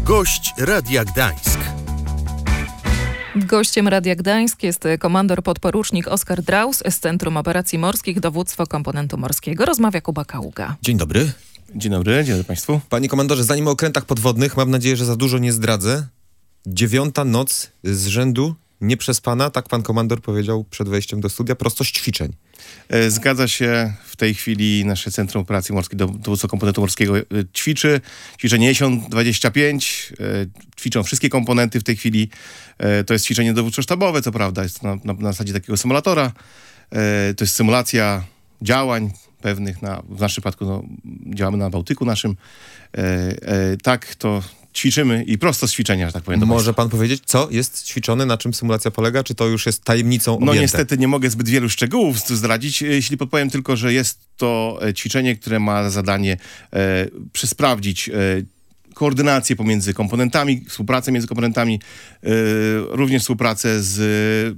Gość Radia Gdańsk. Gościem Radia Gdańsk jest komandor podporucznik Oskar Draus z Centrum Operacji Morskich Dowództwo Komponentu Morskiego. Rozmawia Kuba Kaługa. Dzień dobry. Dzień dobry Państwu. Panie komandorze, zanim o okrętach podwodnych, mam nadzieję, że za dużo nie zdradzę. 9. noc z rzędu nieprzespana, tak pan komandor powiedział przed wejściem do studia, prosto z ćwiczeń. Zgadza się, w tej chwili nasze Centrum Operacji Morskiej Dowództwa Komponentu Morskiego ćwiczy. Ćwiczenie Jesion 25, ćwiczą wszystkie komponenty w tej chwili. To jest ćwiczenie dowódczo-sztabowe, co prawda, jest na zasadzie takiego symulatora. To jest symulacja działań pewnych, w naszym przypadku działamy na Bałtyku naszym. Tak, to ćwiczymy i prosto z ćwiczenia, że tak powiem. Może pan powiedzieć, co jest ćwiczone, na czym symulacja polega? Czy to już jest tajemnicą objęte? No niestety nie mogę zbyt wielu szczegółów zdradzić, jeśli podpowiem tylko, że jest to ćwiczenie, które ma za zadanie sprawdzić koordynację pomiędzy komponentami, współpracę między komponentami, również współpracę z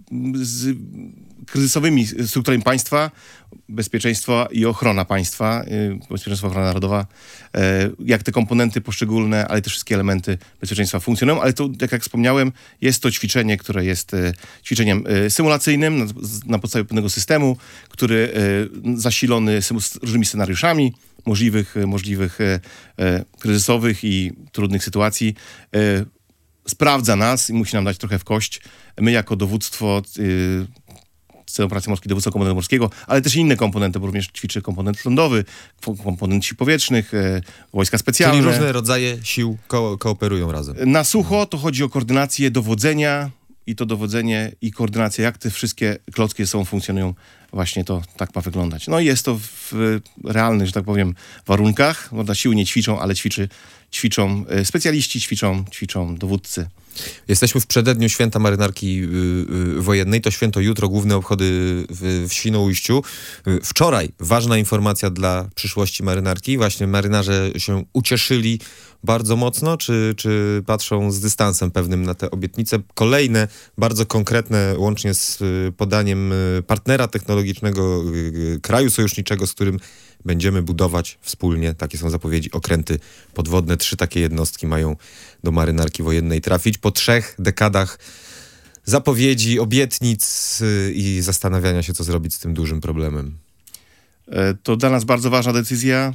kryzysowymi strukturami państwa, bezpieczeństwo i ochrona państwa, bezpieczeństwo, ochrona narodowa, jak te komponenty poszczególne, ale też wszystkie elementy bezpieczeństwa funkcjonują, ale to, jak wspomniałem, jest to ćwiczenie, które jest ćwiczeniem symulacyjnym na podstawie pewnego systemu, który zasilony różnymi scenariuszami możliwych kryzysowych i trudnych sytuacji, sprawdza nas i musi nam dać trochę w kość. My jako dowództwo Centrum Operacji Morskiej Dowództwa Komponentu Morskiego, ale też inne komponenty, bo również ćwiczy komponent lądowy, komponent sił powietrznych, wojska specjalne. Czyli różne rodzaje sił kooperują razem. Na sucho to chodzi o koordynację dowodzenia i to dowodzenie i koordynacja, jak te wszystkie klocki funkcjonują. Właśnie to tak ma wyglądać. No i jest to w realnych, że tak powiem, warunkach. Siły nie ćwiczą, ale ćwiczą specjaliści, ćwiczą dowódcy. Jesteśmy w przededniu Święta Marynarki Wojennej. To święto jutro, główne obchody w Świnoujściu. Wczoraj ważna informacja dla przyszłości marynarki. Właśnie marynarze się ucieszyli bardzo mocno, czy patrzą z dystansem pewnym na te obietnice? Kolejne, bardzo konkretne, łącznie z podaniem partnera technologicznego, kraju sojuszniczego, z którym będziemy budować wspólnie, takie są zapowiedzi, okręty podwodne. 3 takie jednostki mają do marynarki wojennej trafić. Po 3 dekadach zapowiedzi, obietnic i zastanawiania się, co zrobić z tym dużym problemem. To dla nas bardzo ważna decyzja.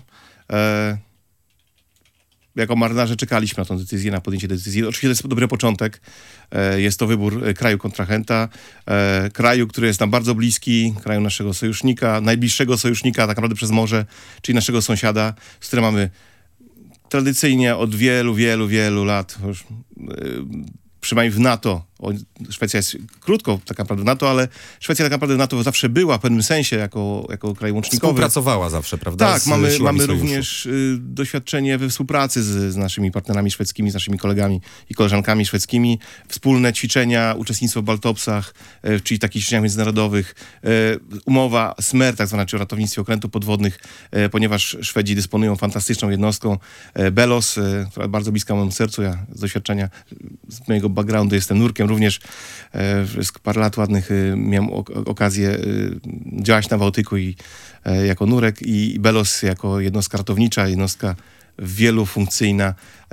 Jako marynarze czekaliśmy na tę decyzję, na podjęcie decyzji. Oczywiście to jest dobry początek. Jest to wybór kraju kontrahenta, kraju, który jest nam bardzo bliski, kraju naszego sojusznika, najbliższego sojusznika tak naprawdę przez morze, czyli naszego sąsiada, z którym mamy tradycyjnie od wielu lat już, przynajmniej w NATO. Szwecja jest krótko tak naprawdę w NATO, ale Szwecja tak naprawdę w NATO zawsze była w pewnym sensie jako kraj łącznikowy. Współpracowała zawsze, prawda? Tak, mamy również doświadczenie we współpracy z naszymi partnerami szwedzkimi, z naszymi kolegami i koleżankami szwedzkimi. Wspólne ćwiczenia, uczestnictwo w Baltopsach, czyli takich ćwiczeniach międzynarodowych. Umowa SMER, tak zwana, czy o ratownictwie okrętów podwodnych, ponieważ Szwedzi dysponują fantastyczną jednostką Belos, która bardzo bliska mojemu sercu. Ja z doświadczenia, z mojego backgroundu jestem nurkiem również. Parę lat ładnych miałem okazję działać na Bałtyku i jako nurek i Belos jako jednostka ratownicza, jednostka wielofunkcyjna,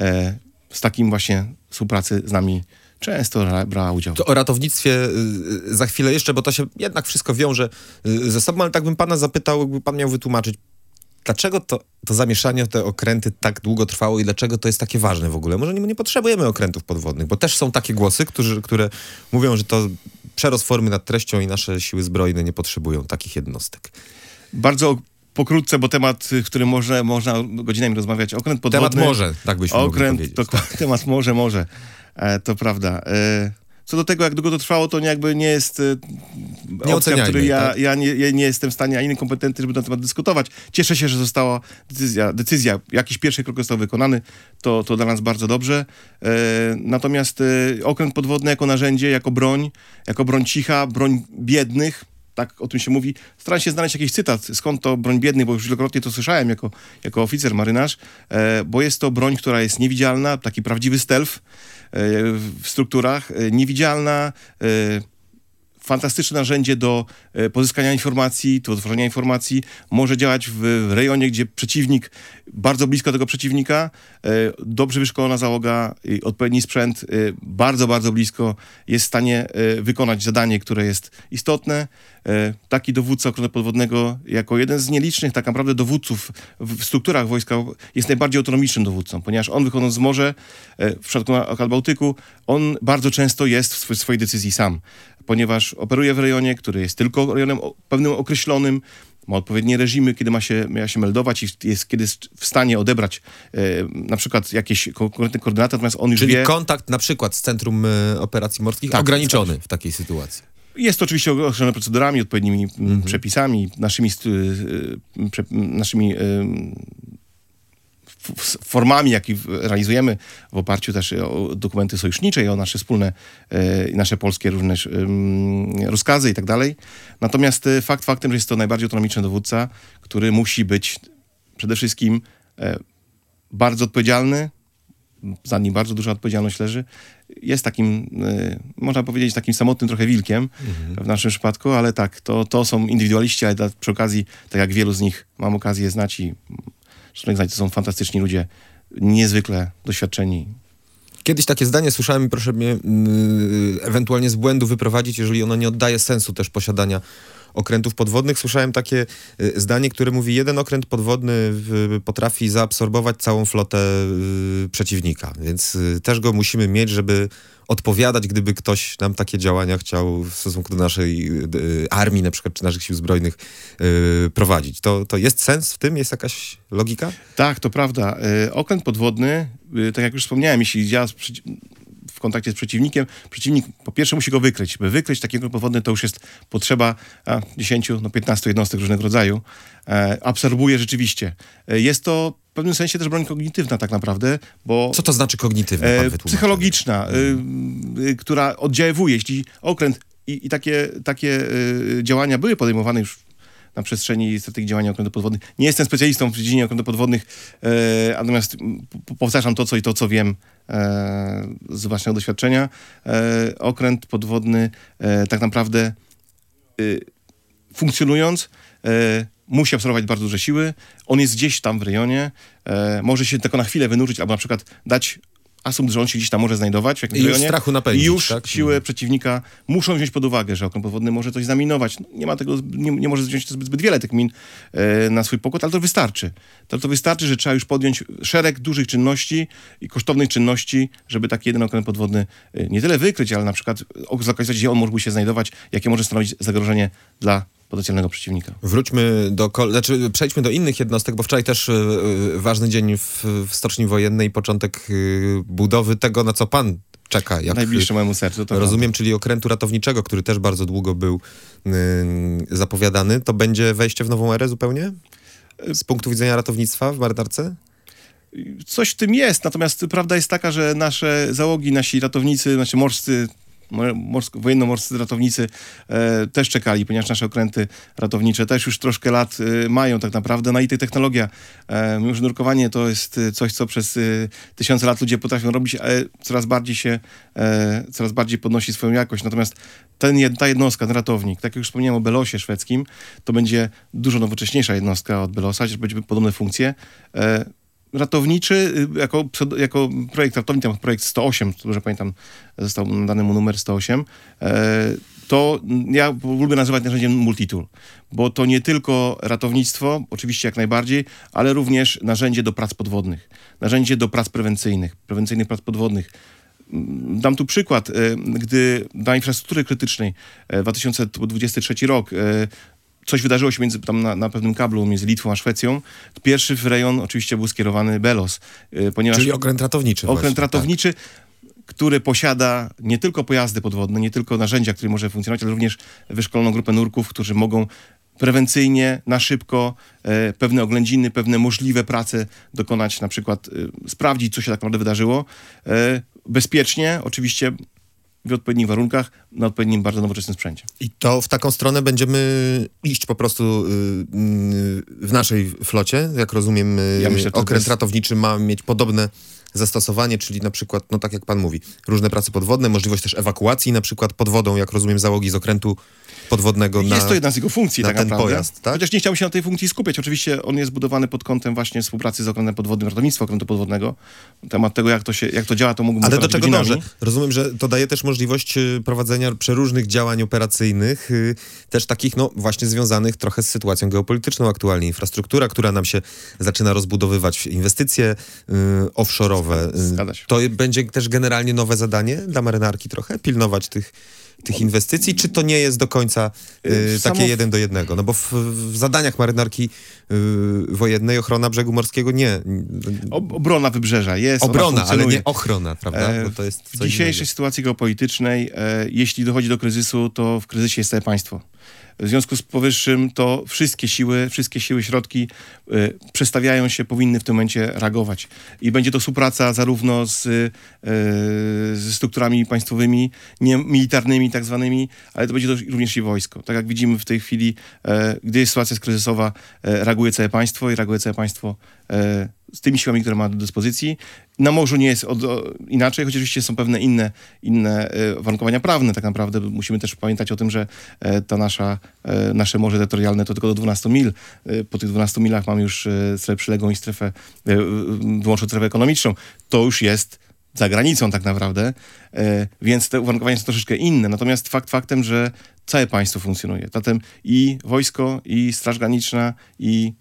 z takim właśnie współpracy z nami często brała udział. To o ratownictwie za chwilę jeszcze, bo to się jednak wszystko wiąże ze sobą, ale tak bym pana zapytał, jakby pan miał wytłumaczyć, dlaczego to zamieszanie o te okręty tak długo trwało i dlaczego to jest takie ważne w ogóle? Może nie potrzebujemy okrętów podwodnych, bo też są takie głosy, które mówią, że to przerost formy nad treścią i nasze siły zbrojne nie potrzebują takich jednostek. Bardzo pokrótce, bo temat, który można godzinami rozmawiać. Okręt podwodny. Temat morze, tak byśmy mogli powiedzieć. Tak. Temat morze. To prawda. Co do tego, jak długo to trwało, to nie jest opcja, w której ja nie jestem w stanie, a inny kompetentny, żeby na temat dyskutować. Cieszę się, że została decyzja, jakiś pierwszy krok został wykonany, to dla nas bardzo dobrze. Natomiast okręt podwodny jako narzędzie, jako broń cicha, broń biednych, tak o tym się mówi. Staram się znaleźć jakiś cytat, skąd to broń biednych, bo już wielokrotnie to słyszałem jako oficer, marynarz, bo jest to broń, która jest niewidzialna, taki prawdziwy stealth w strukturach, niewidzialna, fantastyczne narzędzie do pozyskania informacji, do tworzenia informacji. Może działać w rejonie, gdzie przeciwnik, bardzo blisko tego przeciwnika, dobrze wyszkolona załoga, odpowiedni sprzęt, bardzo, bardzo blisko jest w stanie wykonać zadanie, które jest istotne. Taki dowódca okrętu podwodnego, jako jeden z nielicznych tak naprawdę dowódców w strukturach wojska, jest najbardziej autonomicznym dowódcą, ponieważ on, wychodząc z morza, w przypadku Bałtyku, on bardzo często jest w swojej decyzji sam, ponieważ operuje w rejonie, który jest tylko rejonem pewnym określonym, ma odpowiednie reżimy, kiedy ma się meldować i kiedy jest w stanie odebrać na przykład jakieś konkretne koordynaty, natomiast on już Czyli wie... kontakt na przykład z Centrum Operacji Morskich ograniczony w takiej sytuacji. Jest to oczywiście określone procedurami, odpowiednimi przepisami, naszymi formami, jakie realizujemy w oparciu też o dokumenty sojusznicze i o nasze wspólne, nasze polskie różne rozkazy i tak dalej. Natomiast faktem, że jest to najbardziej autonomiczny dowódca, który musi być przede wszystkim bardzo odpowiedzialny, za nim bardzo duża odpowiedzialność leży. Jest takim, można powiedzieć, takim samotnym trochę wilkiem w naszym przypadku, ale tak, to są indywidualiści, ale przy okazji, tak jak wielu z nich mam okazję znać i to są fantastyczni ludzie, niezwykle doświadczeni. Kiedyś takie zdanie słyszałem i proszę mnie ewentualnie z błędu wyprowadzić, jeżeli ono nie oddaje sensu też posiadania okrętów podwodnych. Słyszałem takie zdanie, które mówi, jeden okręt podwodny potrafi zaabsorbować całą flotę przeciwnika, więc też go musimy mieć, żeby odpowiadać, gdyby ktoś nam takie działania chciał w stosunku do naszej armii, na przykład, czy naszych sił zbrojnych prowadzić. To jest sens w tym? Jest jakaś logika? Tak, to prawda. Okręt podwodny, tak jak już wspomniałem, jeśli działa w kontakcie z przeciwnikiem, przeciwnik po pierwsze musi go wykryć. By wykryć taki okręt podwodny, to już jest potrzeba 10, 15 jednostek różnego rodzaju. Absorbuje rzeczywiście. Jest to w pewnym sensie też broń kognitywna tak naprawdę, bo... Co to znaczy kognitywna? Pan wytłumaczy. Psychologiczna, która oddziaływuje. Jeśli okręt i takie działania były podejmowane już na przestrzeni strategii działania okrętów podwodnych. Nie jestem specjalistą w dziedzinie okrętów podwodnych, natomiast powtarzam to, co wiem z własnego doświadczenia. Okręt podwodny tak naprawdę funkcjonując musi absorbować bardzo duże siły. On jest gdzieś tam w rejonie, może się tylko na chwilę wynurzyć, albo na przykład dać asumpt, że on się gdzieś tam może znajdować w jakimś rejonie. Już strachu napędzić, i już tak? Siły przeciwnika muszą wziąć pod uwagę, że okręt podwodny może coś zaminować. Nie ma tego, nie może wziąć zbyt wiele tych min na swój pokład, ale to wystarczy. To wystarczy, że trzeba już podjąć szereg dużych czynności i kosztownych czynności, żeby taki jeden okręt podwodny nie tyle wykryć, ale na przykład zlokalizować, gdzie on mógłby się znajdować, jakie może stanowić zagrożenie dla potencjalnego przeciwnika. Przejdźmy do innych jednostek, bo wczoraj też ważny dzień w Stoczni Wojennej, początek budowy tego, na co pan czeka. Najbliższe mojemu sercu. To rozumiem, czyli okrętu ratowniczego, który też bardzo długo był zapowiadany. To będzie wejście w nową erę zupełnie? Z punktu widzenia ratownictwa w marynarce? Coś w tym jest, natomiast prawda jest taka, że nasze załogi, nasi ratownicy, nasi morscy, wojenno-morscy ratownicy też czekali, ponieważ nasze okręty ratownicze też już troszkę lat mają tak naprawdę. No i ta technologia, mimo że nurkowanie to jest coś, co przez tysiące lat ludzie potrafią robić, ale coraz bardziej podnosi swoją jakość. Natomiast ta jednostka, ten ratownik, tak jak już wspomniałem o Belosie szwedzkim, to będzie dużo nowocześniejsza jednostka od Belosa, gdzie będzie podobne funkcje. Ratowniczy, jako projekt ratownik, tam projekt 108, dobrze pamiętam, został nadany mu numer 108, to ja lubię nazywać narzędziem multitool, bo to nie tylko ratownictwo, oczywiście jak najbardziej, ale również narzędzie do prac podwodnych, narzędzie do prac prewencyjnych prac podwodnych. Dam tu przykład, gdy dla infrastruktury krytycznej 2023 rok coś wydarzyło się na pewnym kablu między Litwą a Szwecją. Pierwszy w rejon oczywiście był skierowany Belos. Czyli okręt ratowniczy. Okręt ratowniczy, który posiada nie tylko pojazdy podwodne, nie tylko narzędzia, które może funkcjonować, ale również wyszkoloną grupę nurków, którzy mogą prewencyjnie, na szybko pewne oględziny, pewne możliwe prace dokonać, na przykład sprawdzić, co się tak naprawdę wydarzyło. Bezpiecznie, oczywiście w odpowiednich warunkach, na odpowiednim, bardzo nowoczesnym sprzęcie. I to w taką stronę będziemy iść po prostu w naszej flocie. Jak rozumiem, Ja myślę, że okręt ratowniczy ma mieć podobne zastosowanie, czyli na przykład, no tak jak pan mówi, różne prace podwodne, możliwość też ewakuacji na przykład pod wodą, jak rozumiem, załogi z okrętu podwodnego Jest to jedna z jego funkcji, na tak ten naprawdę. pojazd, tak? Chociaż nie chciałbym się na tej funkcji skupiać. Oczywiście on jest budowany pod kątem właśnie współpracy z okrętem podwodnym, ratownictwa okrętu podwodnego. Temat tego, jak to działa, to mógłbym Ale do opowiadać czego godzinami. dążę? Rozumiem, że to daje też możliwość prowadzenia przeróżnych działań operacyjnych, też takich, no właśnie związanych trochę z sytuacją geopolityczną aktualnie. Infrastruktura, która nam się zaczyna rozbudowywać, inwestycje offshore'owe. Zgadza się. To będzie też generalnie nowe zadanie dla marynarki trochę? Pilnować tych inwestycji, czy to nie jest do końca takie 1 do 1? No bo w zadaniach marynarki wojennej ochrona brzegu morskiego nie. Obrona wybrzeża jest. Obrona, ale nie ochrona, prawda? Bo to jest W coś dzisiejszej innego. sytuacji geopolitycznej, jeśli dochodzi do kryzysu, to w kryzysie jest całe państwo. W związku z powyższym to wszystkie siły, środki przestawiają się, powinny w tym momencie reagować. I będzie to współpraca zarówno ze strukturami państwowymi, nie militarnymi tak zwanymi, ale to będzie to również i wojsko. Tak jak widzimy w tej chwili, gdy jest sytuacja kryzysowa, reaguje całe państwo i reaguje całe państwo z tymi siłami, które ma do dyspozycji. Na morzu nie jest inaczej, choć oczywiście są pewne inne warunkowania prawne. Tak naprawdę musimy też pamiętać o tym, że to nasze morze terytorialne to tylko do 12 mil. Po tych 12 milach mamy już strefę przyległą i wyłączną strefę ekonomiczną. To już jest za granicą tak naprawdę, więc te uwarunkowania są troszeczkę inne. Natomiast faktem, że całe państwo funkcjonuje. Zatem i wojsko, i Straż Graniczna, i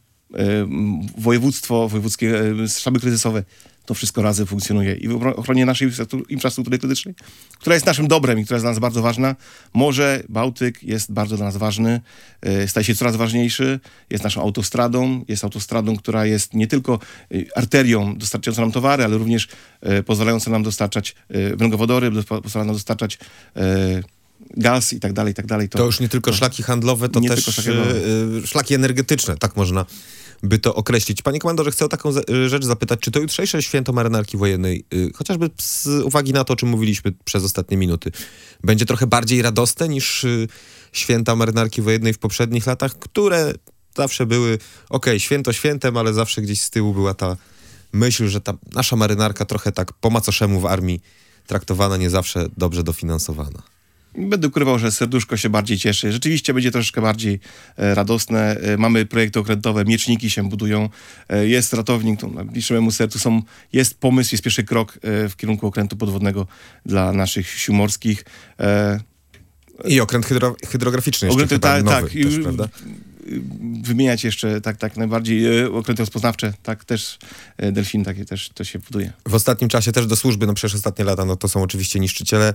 wojewódzkie sztaby kryzysowe, to wszystko razem funkcjonuje. I w ochronie naszej infrastruktury krytycznej, która jest naszym dobrem i która jest dla nas bardzo ważna. Morze, Bałtyk jest bardzo dla nas ważny, staje się coraz ważniejszy, jest naszą autostradą, która jest nie tylko arterią dostarczającą nam towary, ale również pozwalającą nam dostarczać węglowodory, pozwala nam dostarczać gaz i tak dalej, i tak dalej. To już nie tylko szlaki handlowe, to też szlaki energetyczne, tak można by to określić. Panie komandorze, chcę o taką rzecz zapytać, czy to jutrzejsze święto marynarki wojennej, chociażby z uwagi na to, o czym mówiliśmy przez ostatnie minuty, będzie trochę bardziej radosne niż święta marynarki wojennej w poprzednich latach, które zawsze były, święto świętem, ale zawsze gdzieś z tyłu była ta myśl, że ta nasza marynarka trochę tak po macoszemu w armii traktowana, nie zawsze dobrze dofinansowana. Będę ukrywał, że serduszko się bardziej cieszy. Rzeczywiście będzie troszeczkę bardziej radosne. Mamy projekty okrętowe, mieczniki się budują. Jest ratownik, to najbliższe memu sercu jest pomysł, jest pierwszy krok w kierunku okrętu podwodnego dla naszych sił morskich. I okręt hydrograficzny jeszcze Okręty, chyba nowy tak, też, prawda? Wymieniać jeszcze tak najbardziej okręty rozpoznawcze, tak też delfin takie też to się buduje. W ostatnim czasie też do służby, no przecież ostatnie lata, no to są oczywiście niszczyciele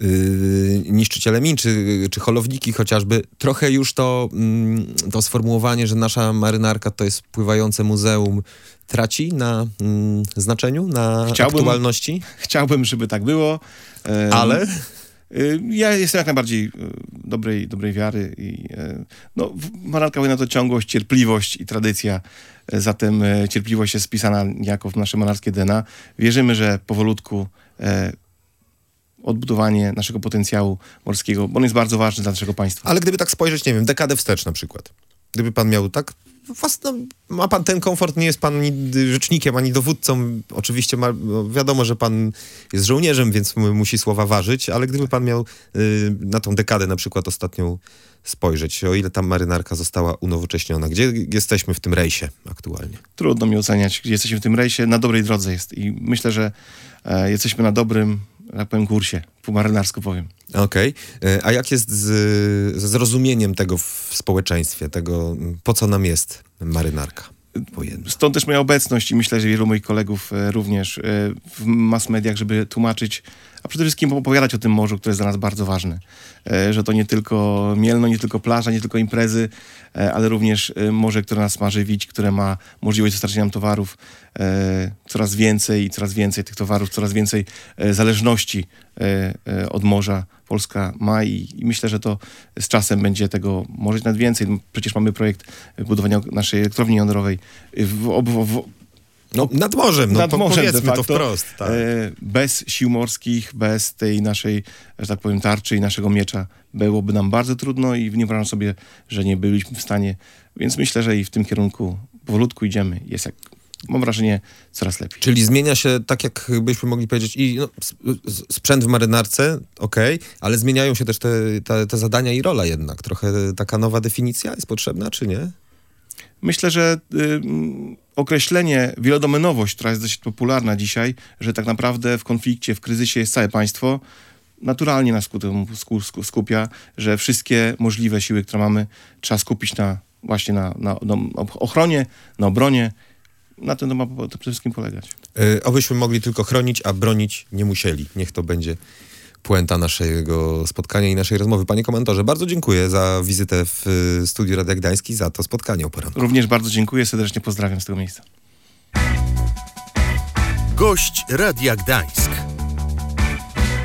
min, czy holowniki chociażby. Trochę już to sformułowanie, że nasza marynarka to jest pływające muzeum, traci na znaczeniu, na aktualności? Chciałbym, żeby tak było. Ale? Ja jestem jak najbardziej dobrej wiary i marynarka wojenna to ciągłość, cierpliwość i tradycja. Zatem cierpliwość jest wpisana niejako w nasze marynarskie DNA. Wierzymy, że powolutku odbudowanie naszego potencjału morskiego, bo on jest bardzo ważny dla naszego państwa. Ale gdyby tak spojrzeć, nie wiem, dekadę wstecz na przykład. Gdyby pan miał tak, ma pan ten komfort, nie jest pan ani rzecznikiem, ani dowódcą. Oczywiście wiadomo, że pan jest żołnierzem, więc musi słowa ważyć, ale gdyby pan miał na tą dekadę na przykład ostatnią spojrzeć, o ile ta marynarka została unowocześniona, gdzie jesteśmy w tym rejsie aktualnie? Trudno mi oceniać, gdzie jesteśmy w tym rejsie. Na dobrej drodze jest i myślę, że jesteśmy na dobrym, jak powiem, kursie, po marynarsku powiem. Okej. A jak jest ze zrozumieniem tego w społeczeństwie, tego, po co nam jest marynarka wojenna? Stąd też moja obecność i myślę, że wielu moich kolegów również w mass mediach, żeby tłumaczyć, a przede wszystkim opowiadać o tym morzu, które jest dla nas bardzo ważne. Że to nie tylko Mielno, nie tylko plaża, nie tylko imprezy, ale również morze, które nas ma żywić, które ma możliwość dostarczenia nam towarów. Coraz więcej tych towarów, coraz więcej zależności od morza Polska ma i myślę, że to z czasem będzie tego może nawet więcej. Przecież mamy projekt budowania naszej elektrowni jądrowej No, nad morzem, nad morzem powiedzmy de facto, to wprost. Tak. Bez sił morskich, bez tej naszej, że tak powiem, tarczy i naszego miecza byłoby nam bardzo trudno i nie wyobrażam sobie, że nie byliśmy w stanie. Więc myślę, że i w tym kierunku powolutku idziemy. Jest jak, mam wrażenie, coraz lepiej. Czyli zmienia się, tak jak byśmy mogli powiedzieć, i sprzęt w marynarce, okej, ale zmieniają się też te zadania i rola jednak. Trochę taka nowa definicja jest potrzebna, czy nie? Myślę, że określenie wielodomenowość, która jest dość popularna dzisiaj, że tak naprawdę w konflikcie, w kryzysie jest całe państwo, naturalnie nas skupia, że wszystkie możliwe siły, które mamy, trzeba skupić właśnie na ochronie, na obronie. Na tym to ma to przede wszystkim polegać. Obyśmy mogli tylko chronić, a bronić nie musieli. Niech to będzie puenta naszego spotkania i naszej rozmowy. Panie komandorze, bardzo dziękuję za wizytę w studiu Radia Gdański, za to spotkanie o poranku. Również bardzo dziękuję, serdecznie pozdrawiam z tego miejsca. Gość Radia Gdańsk.